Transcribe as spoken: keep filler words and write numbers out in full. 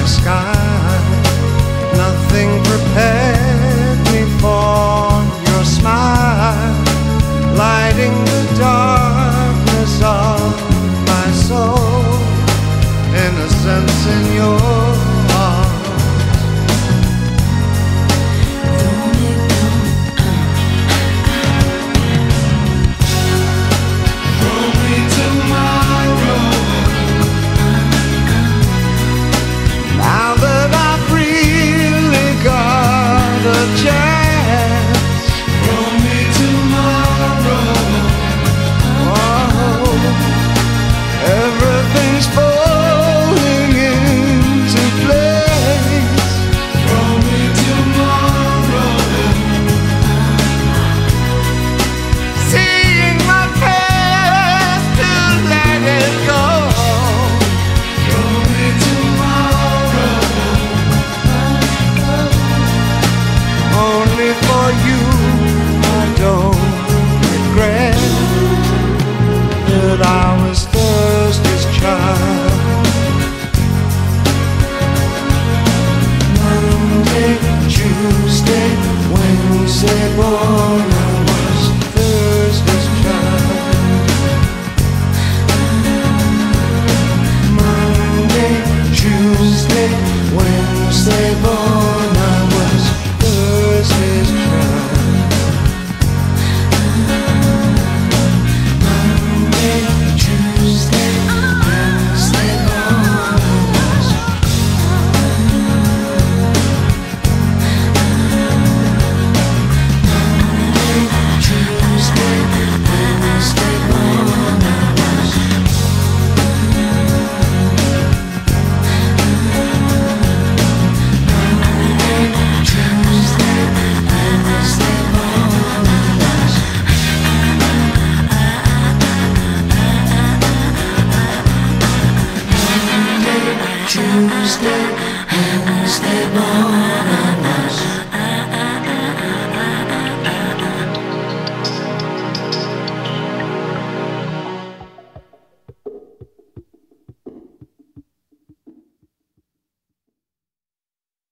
my sky. Nothing prepared me for your smile, lighting the darkness of my soul. Innocence in your for you, I don't regret that I was Thursday's child. Monday, Tuesday, Wednesday born, I was Thursday's child. Monday, Tuesday, Wednesday born, I was Thursday's child. Monday, Tuesday, Wednesday born, I was. Monday, Tuesday, Wednesday born, I was. Tuesday.